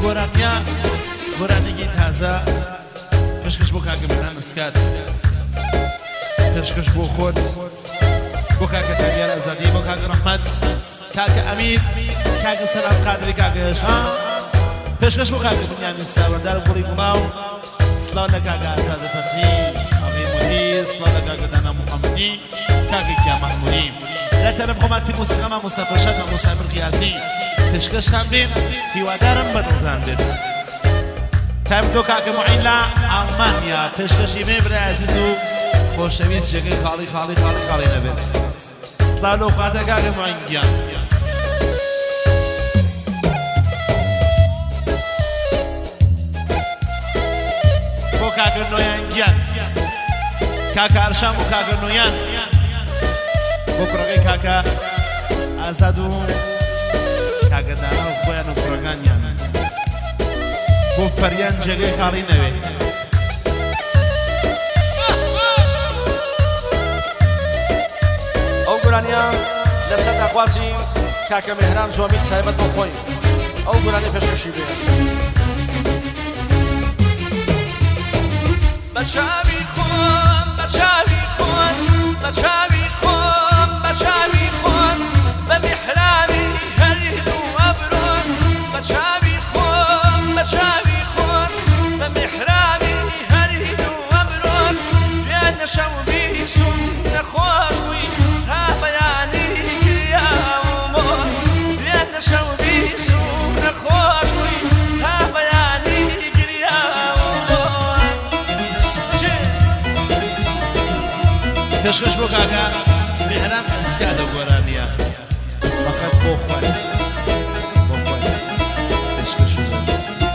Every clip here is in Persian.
گۆرانیا گۆرانێکی تازە پێشکەش بۆ کاکە میران ئەسکات پێشکەش بۆ خۆت بۆ کاکە تاریار ئازادی بۆ کاکە ڕەحمەت کاکە ئەمیر کاکە سەلام قادری کاکە هێشا پێشکەش بۆ کاکە بنیامین ساوەردار گوڵی گوڵاو سڵاو لە کاکە ئازادە فەرمی ئەغەی مدیر سڵاو لە کاکە دانا محەممەدی کاکە کیا مەحموودی لە تەرەف خۆماتی موسیقەمان موسەفەرشاد و موسامر قیاسی پێشکەشتان بێن هیوادارم بەدڵتان بێت تایبەتۆ کاکە معین لە ئەڵمانیا پێشکەشی بێ برای عەزیز و خۆشەویست جێگەی خاڵی خاڵی خاڵی خاڵی نەبێت سڵاو لەو خواتە کاکە معین گیان بۆ کاکە نۆیان گیان کاکە ئەرشام و کاکە نۆیان بۆ کوڕەکەی کاکە ئازاد و کاکە دانا و خۆیان و کوڕەکانیان بۆ فەریان جێگەی خاڵی نەوێ ئەو گۆرانیان لەسەر داخوازی کاکە مێهران زۆمی تایبەت بۆ خۆی ئەو گۆرانی پێشکەشی بێ بەچاوی خۆم بەچاوی خۆت بەچاوی خۆم بەچاوی خۆت بە میحرابی هەرید و ئەبرۆت بەچاوی خۆم بەچاوی خۆت بە میحرابی هەرید و ئەبرۆت بێنە شەو بیسوم نەخۆش بووی تا بەیانی گریا و مۆت بێنە شەو بیسوم نەخۆش بووی تا بەیانی گریا و مۆت پێشکەش بۆ کاکە میهران ئەسکاتە گۆرانیە فقط بۆ خۆت بۆ خۆت پێشکەش و زۆر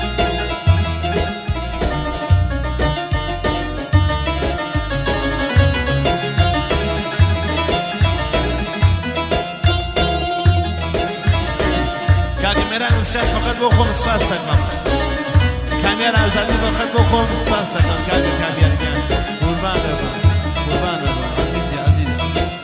کاکە میهران ئەسکات فقط بۆ خۆم سپاس دەکەم کامیار ئازادی فقط بۆ خۆم سپاس دەکەم کاکە کامیارگیان قوربانە بە قوربانە بە عەزیزی عەزیز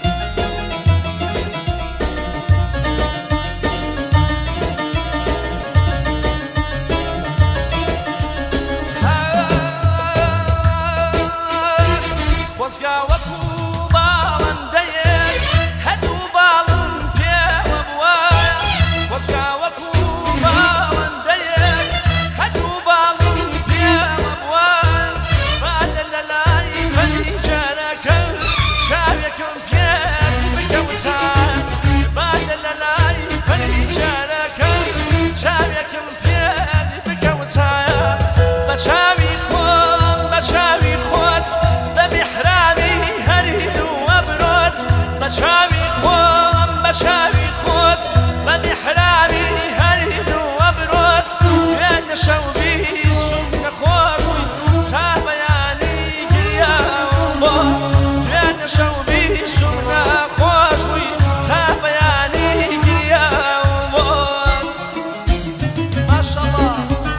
خۆزگاوەکو باڵندەیەک هەدوو باڵم پێوە بووە خۆزگاوەکو باڵندەیەک هەدوو باڵم پێوە بووە بادە لە لای پەنجەرەکە چاوێکم پێ بکەوتە بادە لە لای پەنجەرەکە چاوێکم پێ بکەوتە بەچاوی خۆم بەچاوی خۆت بە میحرابی هەرید و ئەبرۆت بەچاوی خۆم بەچاوی خۆت بە میحرابی هەرید و ئەبرۆت بێنە شەو بیسوم نەخۆش بووی تا بەیانی گریا و مۆت بێنە شەو بیسوم نەخۆش بووی تا بەیانی گریا و مۆت ماشەڵڵا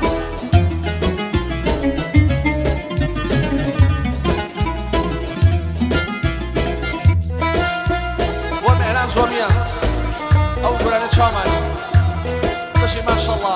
زۆمیە ئەو گۆرانە چاومان بەشی ماشەڵڵا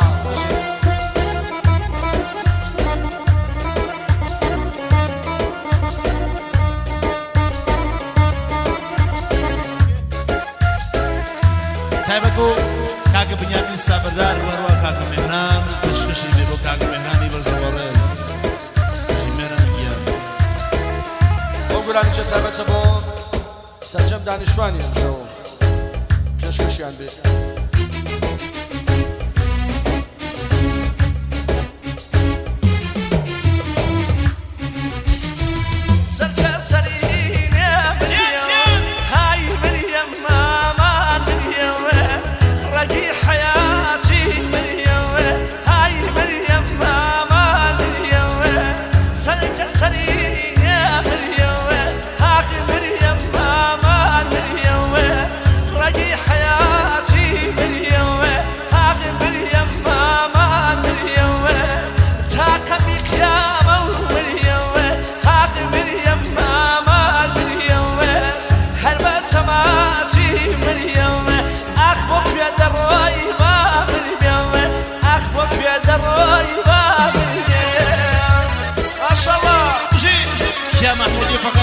تایبەت بۆ کاکە بنیامین سابەردار وەڕوا کاکە میهران پێشکەشی بێ بۆ کاکە میهرانی بەرزەوەڕێز ژیمێران گیان ئەو گۆرانیچە تایبەتە بۆ سەرجەم دانیشتوانی ئەمشەوە پێشکەشیان بێ سەرکە سەرینێ بریەوە های بریەم مامان بریەوە ڕەگی حەیاتی بریەوە های بریەم مامان بریەوە سەرکە سەرینێ بریەوە هاخی بریەم مامان بریەوە ڕەگی حەیاتی بریەوە هاخی بریەم مامان بریەوە تاقەمی قیامە و بریەوە هاخی بریەم مامان بریەوە هەر بە سەماتی بریەوە ئاخ بۆ کوێ دەڕۆی با بریەوە ئاخ بۆ کوێ دەڕۆی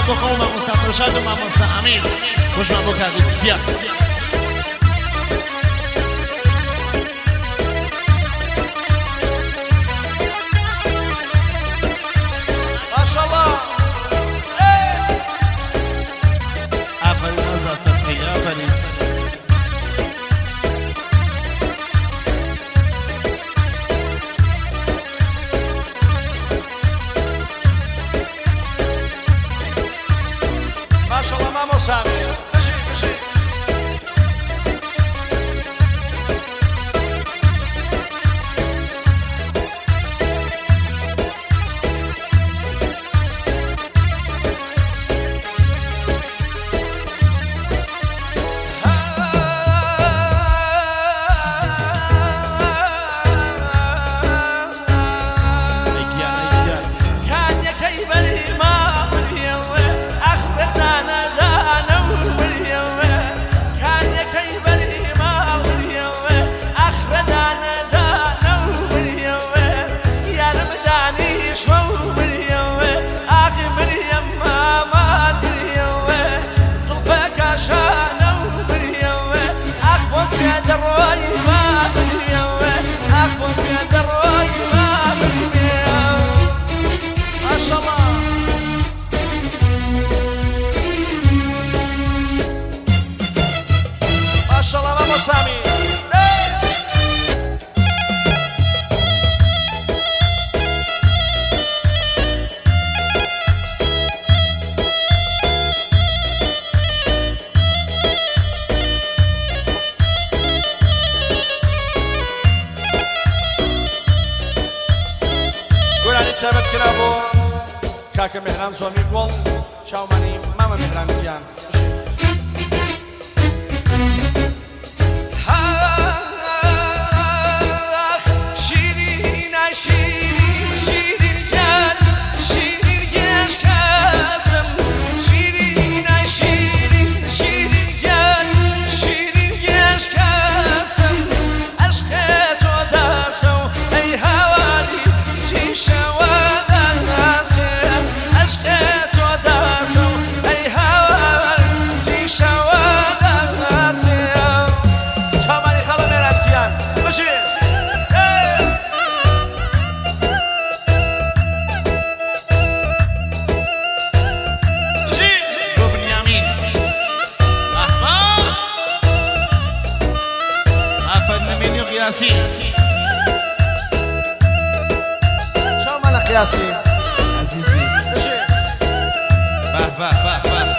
بخوام ما مسافر شاد و ما مسافر خوش من بکردید بیا ماشاءالله آفرین آزاد فتحی آفرین ماشاءالله مامو سامی بشی بشی سامی گۆرانی چابەت کرابۆ کاکە مهران زۆمی گوڵ چاومانی مامە مهرانیان قياسي شو مالك قياسي عزيزي باه باه باه باه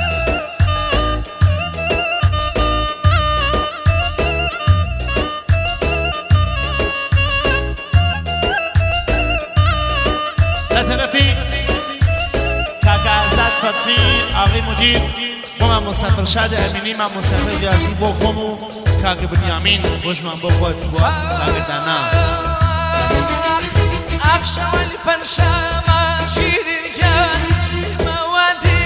لطرفي كاكا زاد فتحي آغي مدير ما مسافر شاد امینی ما مسافر قياسي بو خمو كاك بنيامين خوش من بو خود سبوات كاك دانا أخشى البنشامة شيرين كان موادي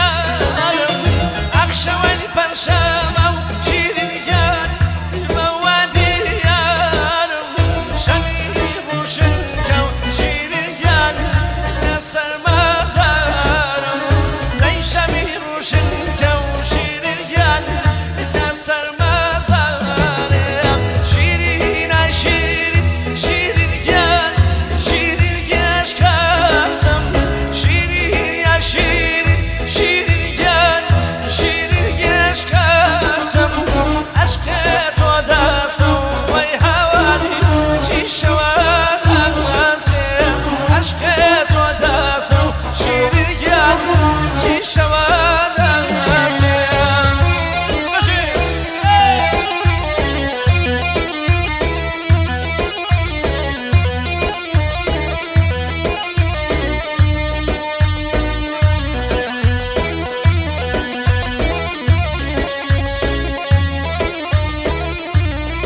أخشى البنشامة شيرين كان موادي شنيب وشنكو شيرين كان نسر ما زار ليش مير وشنكو شيرين كان نسر ما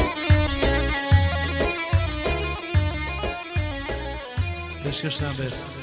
Keşke şuna versin.